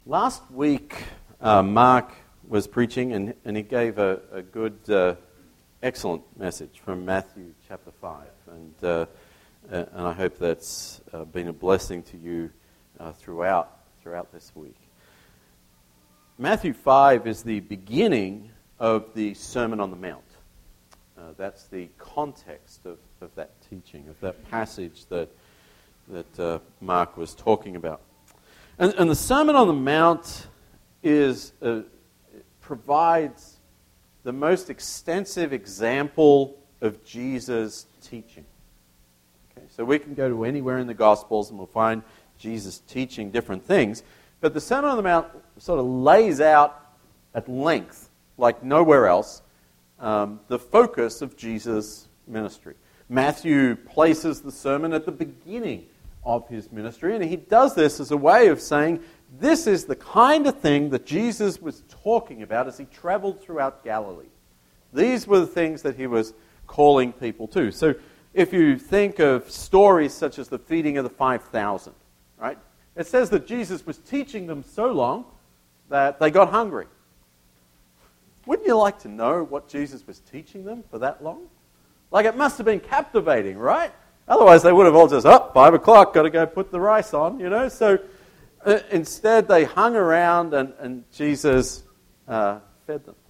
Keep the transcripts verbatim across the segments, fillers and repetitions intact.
Last week, uh, Mark was preaching, and, and he gave a, a good, uh, excellent message from Matthew chapter five. And, uh, uh, and I hope that's uh, been a blessing to you uh, throughout, throughout this week. Matthew five is the beginning of the Sermon on the Mount. Uh, that's the context of, of that teaching, of that passage that, that uh, Mark was talking about. And, and the Sermon on the Mount is uh, provides the most extensive example of Jesus' teaching. Okay, so we can go to anywhere in the Gospels and we'll find Jesus teaching different things. But the Sermon on the Mount sort of lays out at length, like nowhere else, um, the focus of Jesus' ministry. Matthew places the sermon at the beginning of his ministry, and he does this as a way of saying this is the kind of thing that Jesus was talking about as he traveled throughout Galilee. These were the things that he was calling people to. So if you think of stories such as the feeding of the five thousand, right? It says that Jesus was teaching them so long that they got hungry. Wouldn't you like to know what Jesus was teaching them for that long? Like, it must have been captivating, right? Otherwise, they would have all just, oh, five o'clock, got to go put the rice on, you know. So uh, instead, they hung around and, and Jesus uh, fed them.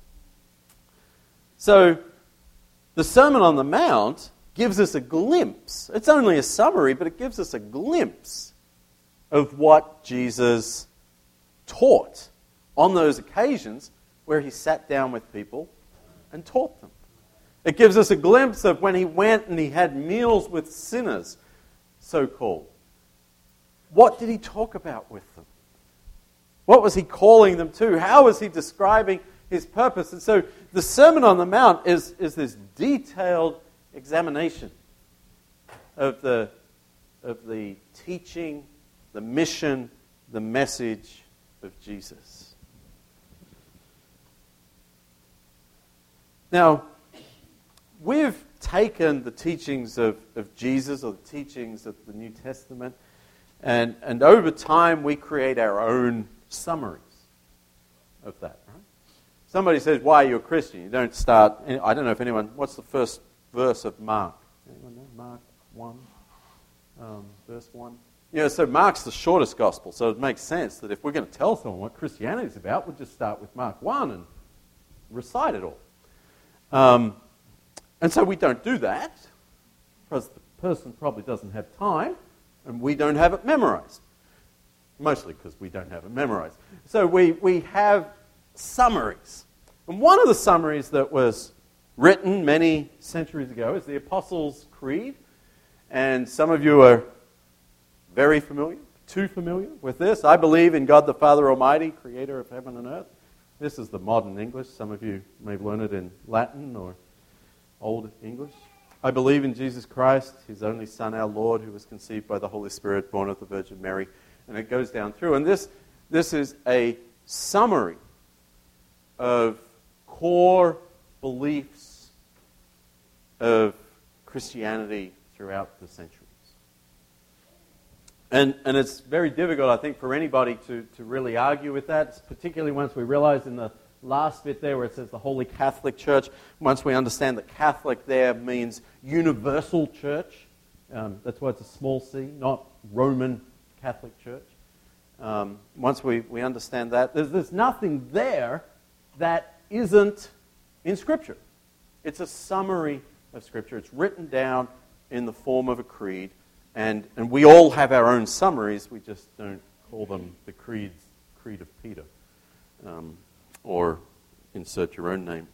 So the Sermon on the Mount gives us a glimpse. It's only a summary, but it gives us a glimpse of what Jesus taught on those occasions where he sat down with people and taught them. It gives us a glimpse of when he went and he had meals with sinners, so-called. What did he talk about with them? What was he calling them to? How was he describing his purpose? And so the Sermon on the Mount is, is this detailed examination of the, of the teaching, the mission, the message of Jesus. Now, we've taken the teachings of, of Jesus, or the teachings of the New Testament, and, and over time we create our own summaries of that. Right? Somebody says, why are you a Christian? You don't start, I don't know if anyone, what's the first verse of Mark? Anyone know? Mark one, um, verse one. You know, so Mark's the shortest gospel, so it makes sense that if we're going to tell someone what Christianity is about, we'll just start with Mark one and recite it all. Um, and so we don't do that, because the person probably doesn't have time, and we don't have it memorized. Mostly because we don't have it memorized. So we, we have summaries. And one of the summaries that was written many centuries ago is the Apostles' Creed. And some of you are very familiar, too familiar with this. I believe in God the Father Almighty, creator of heaven and earth. This is the modern English. Some of you may have learned it in Latin or Old English. I believe in Jesus Christ, his only Son, our Lord, who was conceived by the Holy Spirit, born of the Virgin Mary. And it goes down through. And this, this is a summary of core beliefs of Christianity throughout the centuries. And, and it's very difficult, I think, for anybody to, to really argue with that, particularly once we realize in the last bit there where it says the Holy Catholic Church, once we understand that Catholic there means universal church. Um, that's why it's a small c, not Roman Catholic Church. Um, once we, we understand that, there's, there's nothing there that isn't in Scripture. It's a summary of Scripture. It's written down in the form of a creed. And and we all have our own summaries. We just don't call them the creeds, Creed of Peter, um, or insert your own name.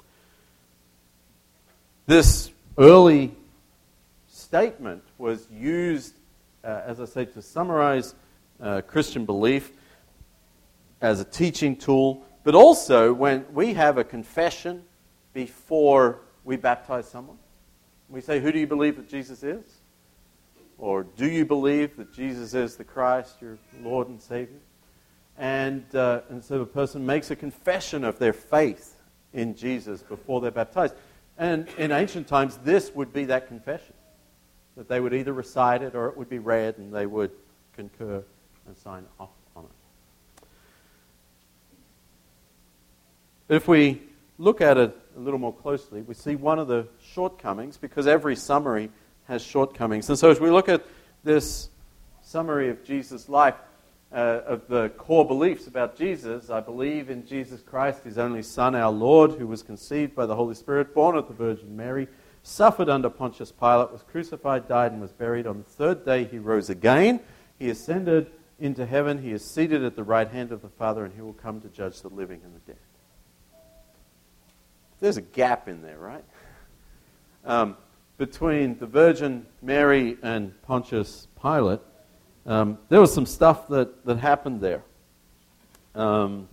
This early statement was used, uh, as I say, to summarize uh, Christian belief as a teaching tool, but also when we have a confession before we baptize someone. We say, who do you believe that Jesus is? Or do you believe that Jesus is the Christ, your Lord and Savior? And, uh, and so the person makes a confession of their faith in Jesus before they're baptized. And in ancient times, this would be that confession. That they would either recite it or it would be read and they would concur and sign off on it. But if we look at it a little more closely, we see one of the shortcomings, because every summary has shortcomings. And so as we look at this summary of Jesus' life, uh, of the core beliefs about Jesus, I believe in Jesus Christ, his only Son, our Lord, who was conceived by the Holy Spirit, born of the Virgin Mary, suffered under Pontius Pilate, was crucified, died, and was buried. On the third day he rose again. He ascended into heaven. He is seated at the right hand of the Father, and he will come to judge the living and the dead. There's a gap in there, right? Um, between the Virgin Mary and Pontius Pilate, um, there was some stuff that, that happened there. Um,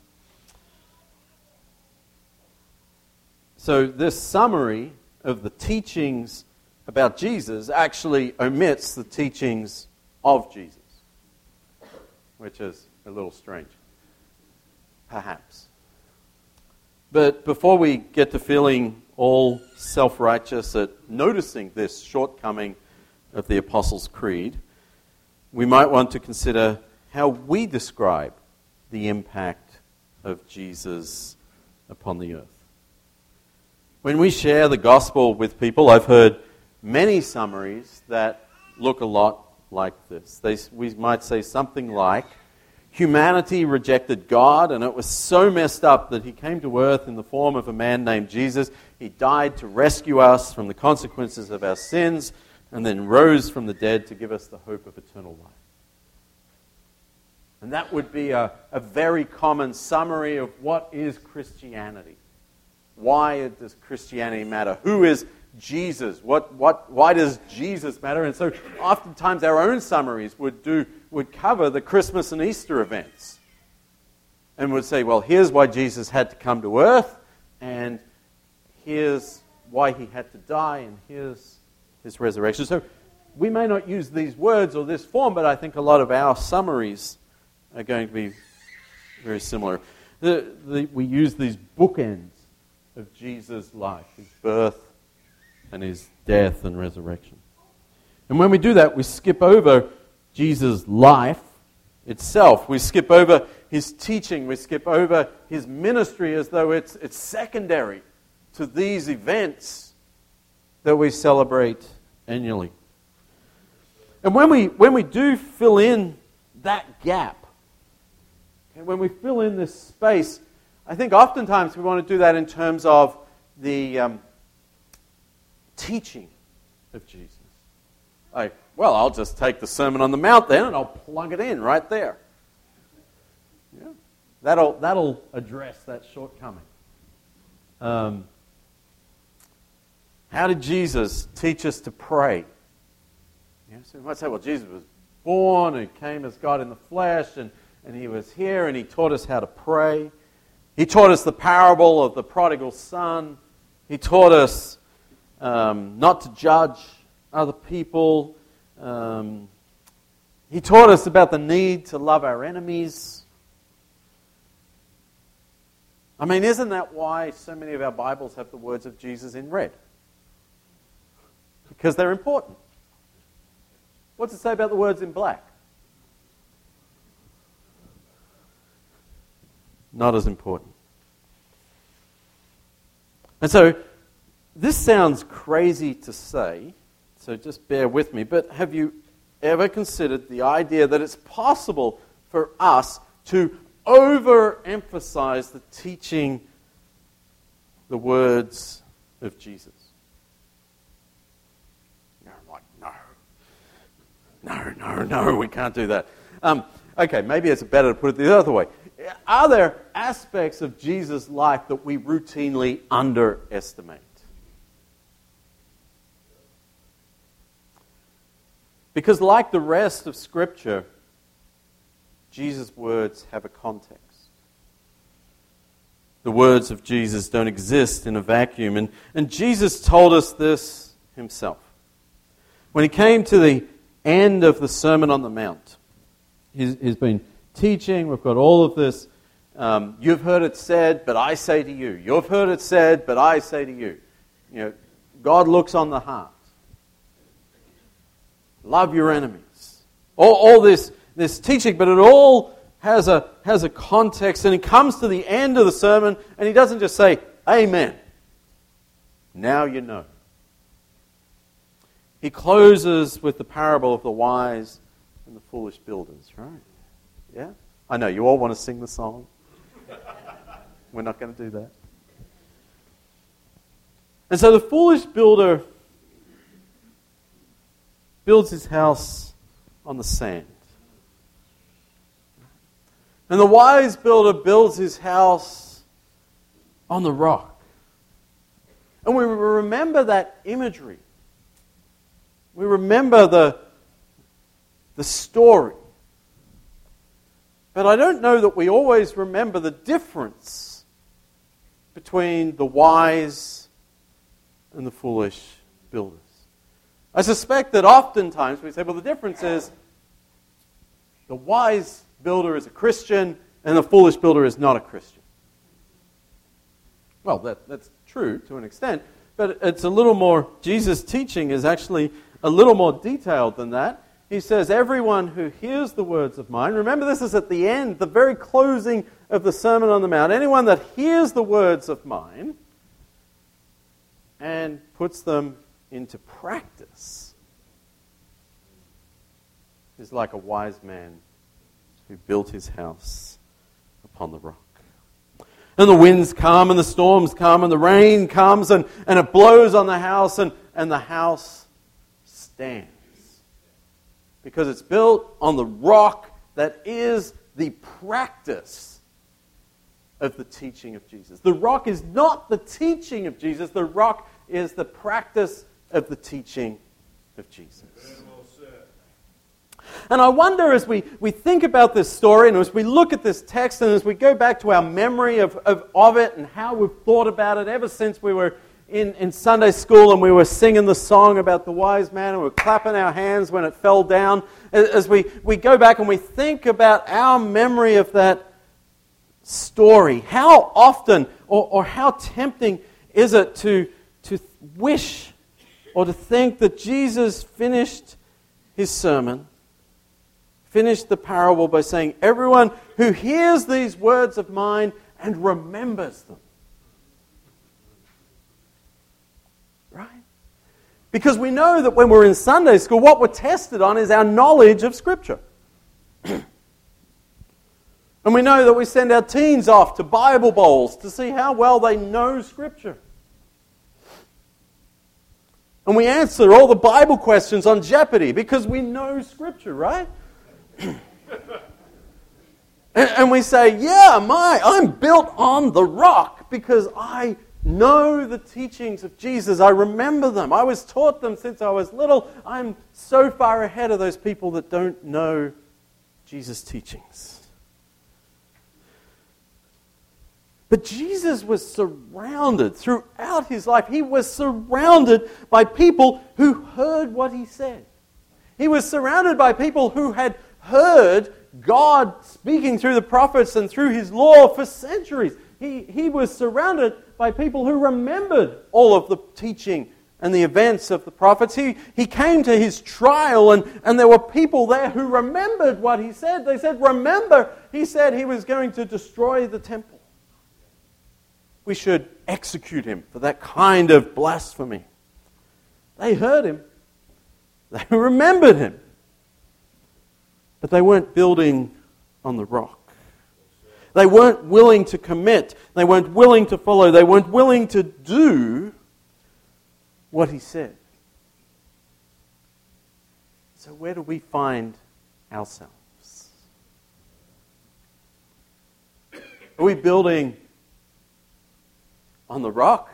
so this summary of the teachings about Jesus actually omits the teachings of Jesus, which is a little strange, perhaps. But before we get to feeling all self-righteous at noticing this shortcoming of the Apostles' Creed, we might want to consider how we describe the impact of Jesus upon the earth. When we share the gospel with people, I've heard many summaries that look a lot like this. They, we might say something like, humanity rejected God, and it was so messed up that he came to earth in the form of a man named Jesus. He died to rescue us from the consequences of our sins, and then rose from the dead to give us the hope of eternal life. And that would be a, a very common summary of what is Christianity. Why does Christianity matter? Who is Jesus? What, what, why does Jesus matter? And so oftentimes our own summaries would do would cover the Christmas and Easter events. And would say, well, here's why Jesus had to come to earth, and here's why he had to die, and here's his resurrection. So we may not use these words or this form, but I think a lot of our summaries are going to be very similar. The, the, we use these bookends of Jesus' life, his birth and his death and resurrection. And when we do that, we skip over Jesus' life itself. We skip over his teaching. We skip over his ministry as though it's, it's secondary to these events that we celebrate annually. And when we, when we do fill in that gap, and when we fill in this space, I think oftentimes we want to do that in terms of the um, teaching of Jesus. Like, well, I'll just take the Sermon on the Mount then and I'll plug it in right there. Yeah, that'll that'll address that shortcoming. Um, how did Jesus teach us to pray? Yeah, so we might say, well, Jesus was born and came as God in the flesh, and, and he was here and he taught us how to pray. He taught us the parable of the prodigal son. He taught us um, not to judge other people. Um, he taught us about the need to love our enemies. I mean, isn't that why so many of our Bibles have the words of Jesus in red? Because they're important. What's it say about the words in black? Not as important. And so, this sounds crazy to say, so just bear with me, but have you ever considered the idea that it's possible for us to overemphasize the teaching, the words of Jesus? No, I'm like, no. No, no, no, we can't do that. Um, okay, maybe it's better to put it the other way. Are there aspects of Jesus' life that we routinely underestimate? Because like the rest of Scripture, Jesus' words have a context. The words of Jesus don't exist in a vacuum. And, and Jesus told us this himself. When he came to the end of the Sermon on the Mount, he's, he's been teaching, we've got all of this. Um, you've heard it said, but I say to you. You've heard it said, but I say to you. You know, God looks on the heart. Love your enemies. All, all this, this teaching, but it all has a, has a context, and he comes to the end of the sermon, and he doesn't just say, "Amen. Now you know." He closes with the parable of the wise and the foolish builders, right? Yeah? I know, you all want to sing the song. We're not going to do that. And so the foolish builder builds his house on the sand. And the wise builder builds his house on the rock. And we remember that imagery. We remember the, the story. But I don't know that we always remember the difference between the wise and the foolish builders. I suspect that oftentimes we say, well, the difference is the wise builder is a Christian and the foolish builder is not a Christian. Well, that, that's true to an extent, but it's a little more, Jesus' teaching is actually a little more detailed than that. He says, everyone who hears the words of mine, remember this is at the end, the very closing of the Sermon on the Mount, anyone that hears the words of mine and puts them into practice is like a wise man who built his house upon the rock. And the winds come and the storms come and the rain comes and, and it blows on the house and, and the house stands. Because it's built on the rock that is the practice of the teaching of Jesus. The rock is not the teaching of Jesus. The rock is the practice of the teaching of Jesus. And I wonder as we, we think about this story and as we look at this text and as we go back to our memory of, of, of it and how we've thought about it ever since we were in, in Sunday school and we were singing the song about the wise man and we were clapping our hands when it fell down. As we, we go back and we think about our memory of that story, how often or, or how tempting is it to, to wish or to think that Jesus finished his sermon, finished the parable by saying, everyone who hears these words of mine and remembers them. Right? Because we know that when we're in Sunday school, what we're tested on is our knowledge of Scripture. And we know that we send our teens off to Bible bowls to see how well they know Scripture. And we answer all the Bible questions on Jeopardy because we know Scripture, right? And we say, yeah, my, I'm built on the rock because I know the teachings of Jesus. I remember them. I was taught them since I was little. I'm so far ahead of those people that don't know Jesus' teachings. But Jesus was surrounded throughout his life. He was surrounded by people who heard what he said. He was surrounded by people who had heard God speaking through the prophets and through his law for centuries. He, he was surrounded by people who remembered all of the teaching and the events of the prophets. He, he came to his trial and, and there were people there who remembered what he said. They said, remember, he said he was going to destroy the temple. We should execute him for that kind of blasphemy. They heard him. They remembered him. But they weren't building on the rock. They weren't willing to commit. They weren't willing to follow. They weren't willing to do what he said. So where do we find ourselves? Are we building on the rock?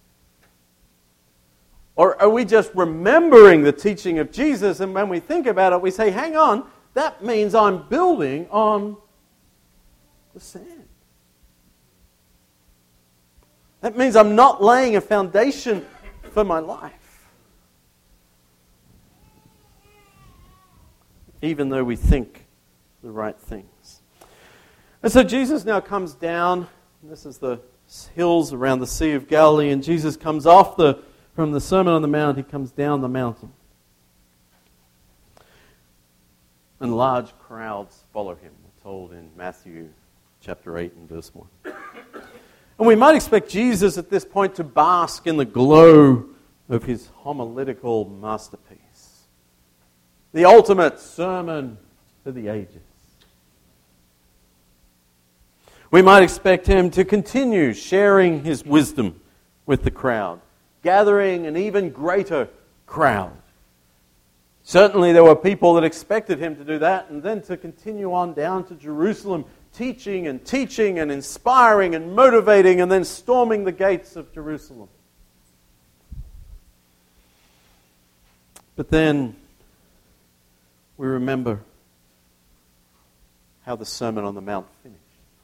Or are we just remembering the teaching of Jesus and when we think about it we say, hang on, that means I'm building on the sand. That means I'm not laying a foundation for my life. Even though we think the right things. And so Jesus now comes down. This is the hills around the Sea of Galilee. And Jesus comes off the from the Sermon on the Mount. He comes down the mountain. And large crowds follow him, we're told in Matthew chapter eight and verse one. And we might expect Jesus at this point to bask in the glow of his homiletical masterpiece, the ultimate sermon for the ages. We might expect him to continue sharing his wisdom with the crowd, gathering an even greater crowd. Certainly there were people that expected him to do that, and then to continue on down to Jerusalem, teaching and teaching and inspiring and motivating, and then storming the gates of Jerusalem. But then we remember how the Sermon on the Mount finished.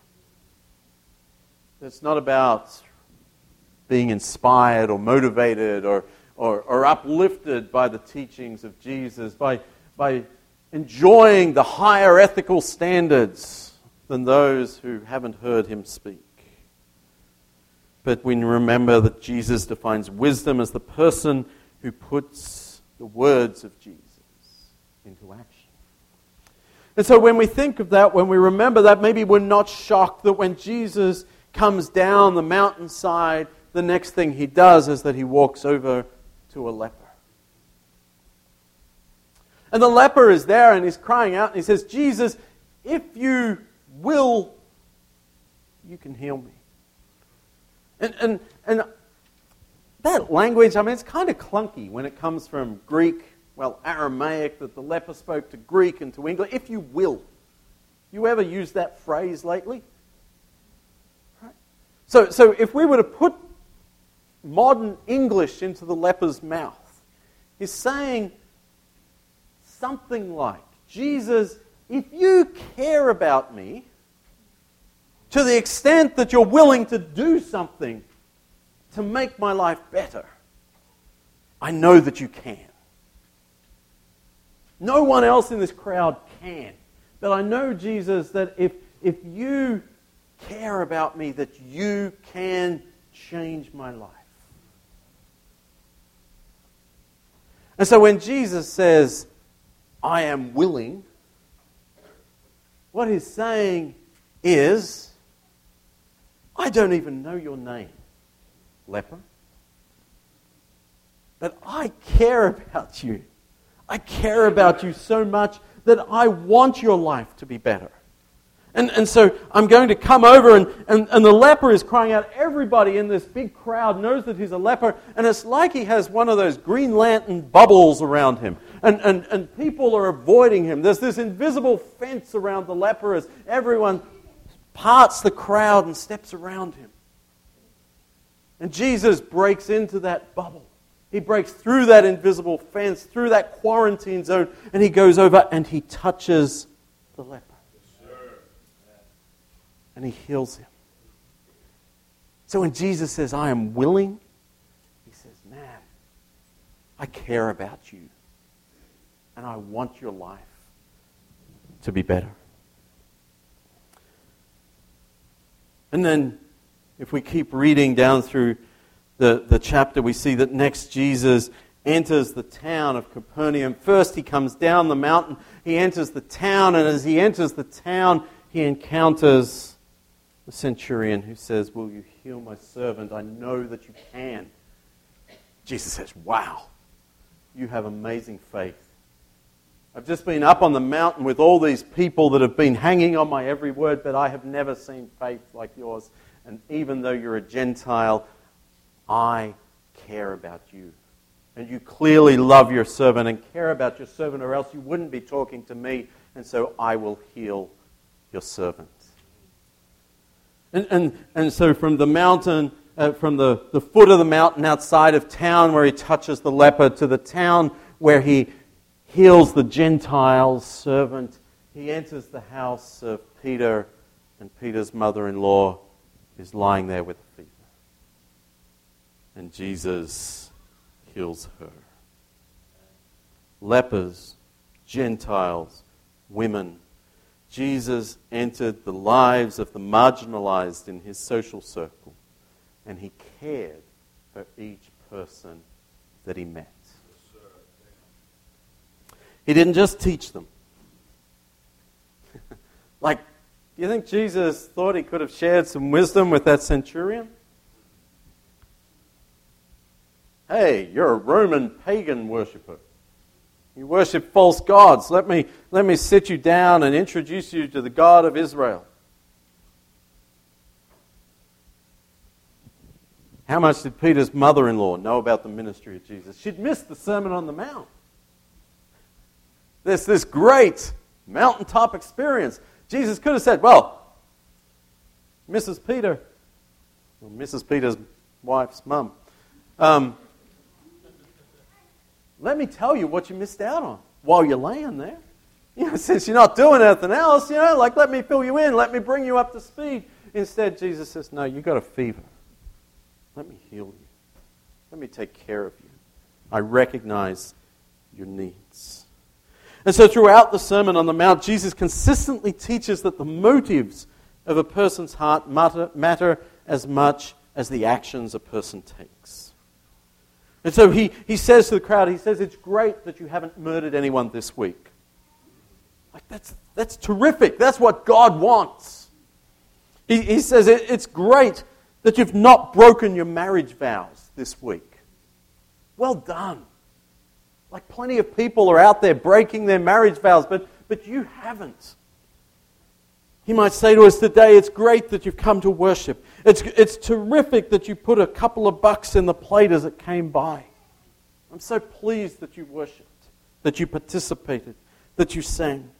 It's not about being inspired or motivated or, or, or uplifted by the teachings of Jesus, by, by enjoying the higher ethical standards than those who haven't heard him speak. But we remember that Jesus defines wisdom as the person who puts the words of Jesus into action. And so when we think of that, when we remember that, maybe we're not shocked that when Jesus comes down the mountainside, the next thing he does is that he walks over to a leper. And the leper is there and he's crying out and he says, Jesus, if you will, you can heal me. And and and that language, I mean, it's kind of clunky when it comes from Greek, well, Aramaic, that the leper spoke to Greek and to English. If you will. You ever used that phrase lately? Right. So, so if we were to put modern English into the leper's mouth, he's saying something like, Jesus, if you care about me to the extent that you're willing to do something to make my life better, I know that you can. No one else in this crowd can. But I know, Jesus, that if, if you care about me, that you can change my life. And so when Jesus says, I am willing, what he's saying is, I don't even know your name, leper. But I care about you. I care about you so much that I want your life to be better. And, and so I'm going to come over and, and, and the leper is crying out. Everybody in this big crowd knows that he's a leper. And it's like he has one of those Green Lantern bubbles around him. And, and, and people are avoiding him. There's this invisible fence around the leper as everyone parts the crowd and steps around him. And Jesus breaks into that bubble. He breaks through that invisible fence, through that quarantine zone, and he goes over and he touches the leper. And he heals him. So when Jesus says, I am willing, he says, man, I care about you. And I want your life to be better. And then, if we keep reading down through the, the chapter, we see that next Jesus enters the town of Capernaum. First, he comes down the mountain. He enters the town, and as he enters the town, he encounters the centurion who says, will you heal my servant? I know that you can. Jesus says, wow, you have amazing faith. I've just been up on the mountain with all these people that have been hanging on my every word, but I have never seen faith like yours. And even though you're a Gentile, I care about you. And you clearly love your servant and care about your servant, or else you wouldn't be talking to me. And so I will heal your servant. And, and, and so from the mountain, uh, from the, the foot of the mountain outside of town where he touches the leper to the town where he heals the Gentile servant, he enters the house of Peter, and Peter's mother-in-law is lying there with a fever. And Jesus heals her. Lepers, Gentiles, women. Jesus entered the lives of the marginalized in his social circle, and he cared for each person that he met. He didn't just teach them. Like, do you think Jesus thought he could have shared some wisdom with that centurion? Hey, you're a Roman pagan worshiper. You worship false gods. Let me, let me sit you down and introduce you to the God of Israel. How much did Peter's mother-in-law know about the ministry of Jesus? She'd missed the Sermon on the Mount. There's this great mountaintop experience. Jesus could have said, well, Missus Peter, or Missus Peter's wife's mum, um, let me tell you what you missed out on while you're laying there. You know, since you're not doing anything else, you know, like let me fill you in, let me bring you up to speed. Instead, Jesus says, no, you got a fever. Let me heal you. Let me take care of you. I recognize your needs. And so throughout the Sermon on the Mount, Jesus consistently teaches that the motives of a person's heart matter, matter as much as the actions a person takes. And so he, he says to the crowd, he says, it's great that you haven't murdered anyone this week. Like that's, that's terrific. That's what God wants. He, he says, it, it's great that you've not broken your marriage vows this week. Well done. Like plenty of people are out there breaking their marriage vows, but, but you haven't. He might say to us today, it's great that you've come to worship. It's, it's terrific that you put a couple of bucks in the plate as it came by. I'm so pleased that you worshipped, that you participated, that you sang.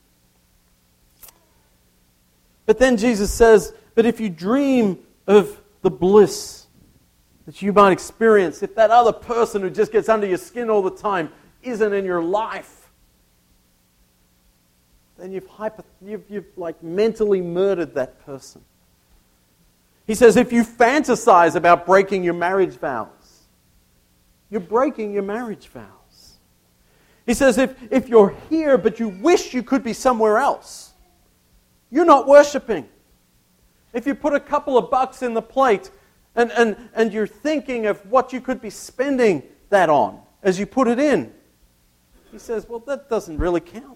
But then Jesus says, but if you dream of the bliss that you might experience if that other person who just gets under your skin all the time isn't in your life, then you've, hyper, you've, you've like mentally murdered that person. He says if you fantasize about breaking your marriage vows, you're breaking your marriage vows. He says if, if you're here but you wish you could be somewhere else, you're not worshiping. If you put a couple of bucks in the plate and, and, and you're thinking of what you could be spending that on as you put it in, he says, well, that doesn't really count.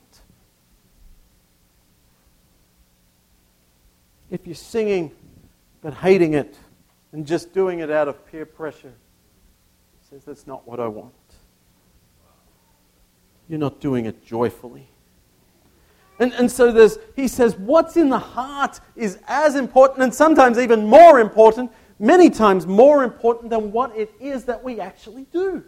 If you're singing but hating it and just doing it out of peer pressure, he says, that's not what I want. You're not doing it joyfully. And, and so there's, he says, what's in the heart is as important and sometimes even more important, many times more important than what it is that we actually do.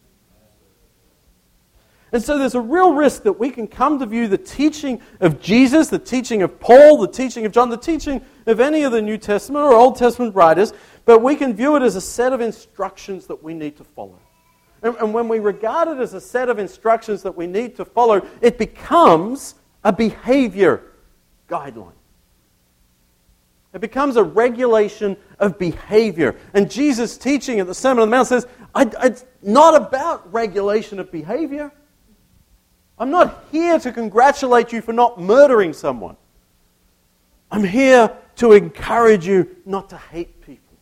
And so there's a real risk that we can come to view the teaching of Jesus, the teaching of Paul, the teaching of John, the teaching of any of the New Testament or Old Testament writers, but we can view it as a set of instructions that we need to follow. And, and when we regard it as a set of instructions that we need to follow, it becomes a behavior guideline. It becomes a regulation of behavior. And Jesus' teaching at the Sermon on the Mount says, I, it's not about regulation of behavior. I'm not here to congratulate you for not murdering someone. I'm here to encourage you not to hate people.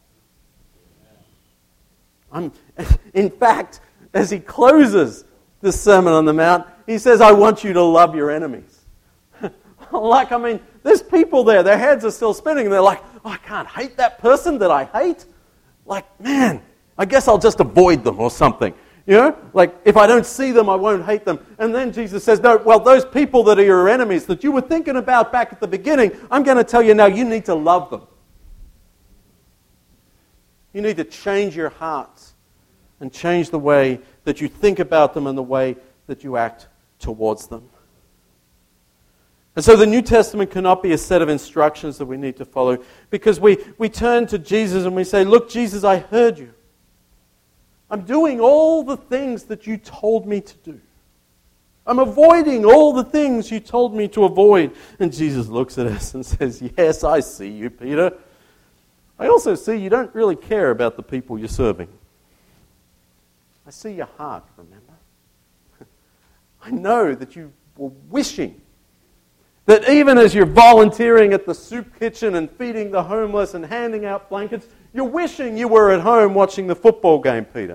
I'm, in fact, as he closes the Sermon on the Mount, he says, I want you to love your enemies. Like, I mean, there's people there, their heads are still spinning, and they're like, oh, I can't hate that person that I hate. Like, man, I guess I'll just avoid them or something. You know, like if I don't see them, I won't hate them. And then Jesus says, no, well, those people that are your enemies that you were thinking about back at the beginning, I'm going to tell you now, you need to love them. You need to change your hearts and change the way that you think about them and the way that you act towards them. And so the New Testament cannot be a set of instructions that we need to follow because we, we turn to Jesus and we say, look, Jesus, I heard you. I'm doing all the things that you told me to do. I'm avoiding all the things you told me to avoid. And Jesus looks at us and says, yes, I see you, Peter. I also see you don't really care about the people you're serving. I see your heart, remember? I know that you were wishing that even as you're volunteering at the soup kitchen and feeding the homeless and handing out blankets, you're wishing you were at home watching the football game, Peter.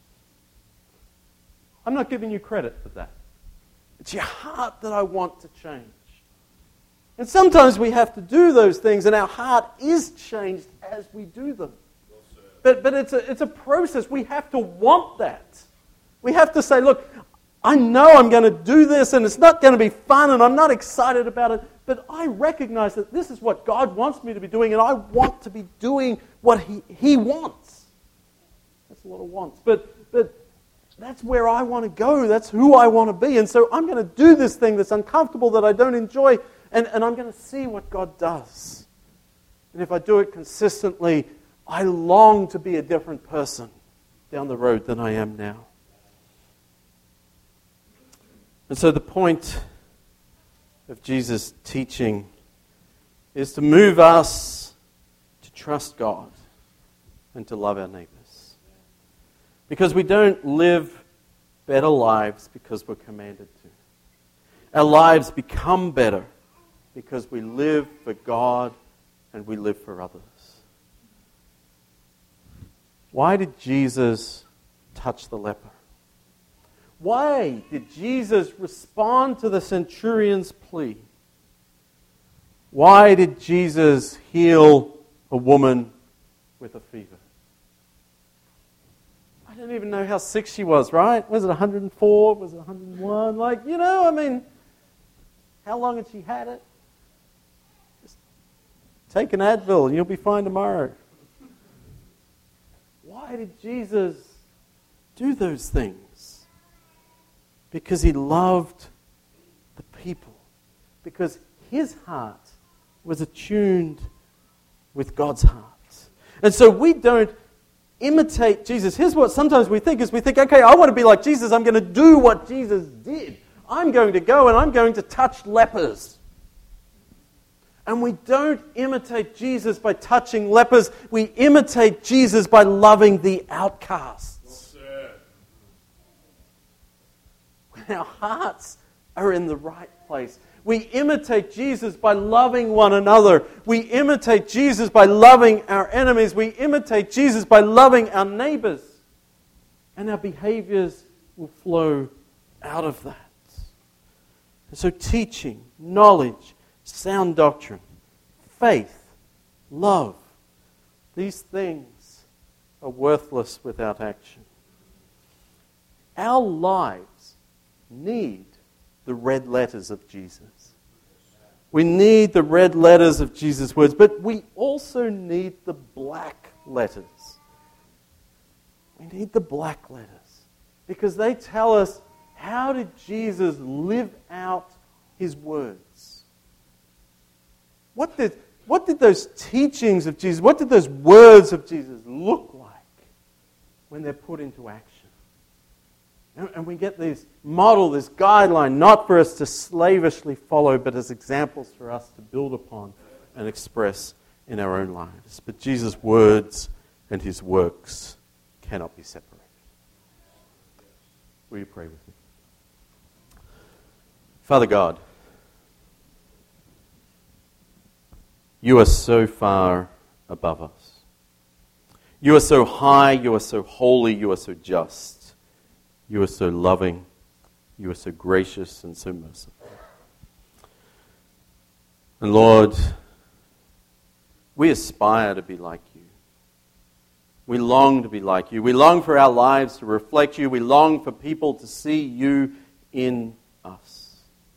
I'm not giving you credit for that. It's your heart that I want to change. And sometimes we have to do those things, and our heart is changed as we do them. But, but it's, a, it's a process. We have to want that. We have to say, look, I know I'm going to do this, and it's not going to be fun, and I'm not excited about it, but I recognize that this is what God wants me to be doing, and I want to be doing what He, he wants. That's a lot of wants. But, but that's where I want to go. That's who I want to be. And so I'm going to do this thing that's uncomfortable, that I don't enjoy, and, and I'm going to see what God does. And if I do it consistently, I long to be a different person down the road than I am now. And so the point of Jesus' teaching is to move us to trust God and to love our neighbors. Because we don't live better lives because we're commanded to. Our lives become better because we live for God and we live for others. Why did Jesus touch the leper? Why did Jesus respond to the centurion's plea? Why did Jesus heal a woman with a fever? I don't even know how sick she was, right? Was it one hundred four? Was it one hundred one? Like, you know, I mean, how long had she had it? Just take an Advil and you'll be fine tomorrow. Why did Jesus do those things? Because He loved the people. Because His heart was attuned with God's heart. And so we don't imitate Jesus. Here's what sometimes we think is we think, okay, I want to be like Jesus. I'm going to do what Jesus did. I'm going to go and I'm going to touch lepers. And we don't imitate Jesus by touching lepers. We imitate Jesus by loving the outcasts. When our hearts are in the right place. We imitate Jesus by loving one another. We imitate Jesus by loving our enemies. We imitate Jesus by loving our neighbors. And our behaviors will flow out of that. And so teaching, knowledge, sound doctrine, faith, love, these things are worthless without action. Our lives need the red letters of Jesus. We need the red letters of Jesus' words, but we also need the black letters. We need the black letters because they tell us, how did Jesus live out His words? What did, what did those teachings of Jesus, what did those words of Jesus look like when they're put into action? And we get this model, this guideline, not for us to slavishly follow, but as examples for us to build upon and express in our own lives. But Jesus' words and His works cannot be separated. Will you pray with me? Father God, You are so far above us. You are so high, You are so holy, You are so just. You are so loving, You are so gracious and so merciful. And Lord, we aspire to be like You. We long to be like You. We long for our lives to reflect You. We long for people to see You in us.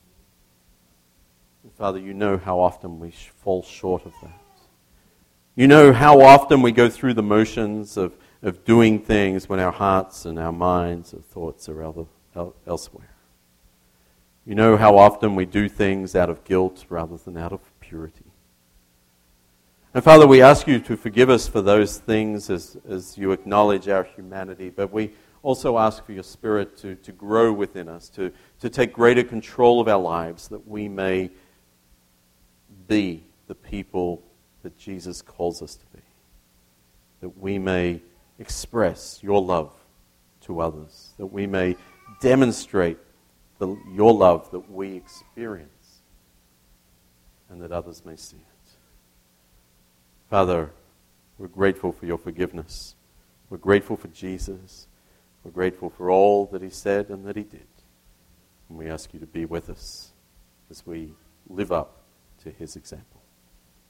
And Father, You know how often we fall short of that. You know how often we go through the motions of of doing things when our hearts and our minds and thoughts are other, elsewhere. You know how often we do things out of guilt rather than out of purity. And Father, we ask You to forgive us for those things as, as You acknowledge our humanity, but we also ask for Your Spirit to, to grow within us, to, to take greater control of our lives, that we may be the people that Jesus calls us to be. That we may express Your love to others, that we may demonstrate the, Your love that we experience, and that others may see it. Father, we're grateful for Your forgiveness. We're grateful for Jesus. We're grateful for all that He said and that He did. And we ask You to be with us as we live up to his example.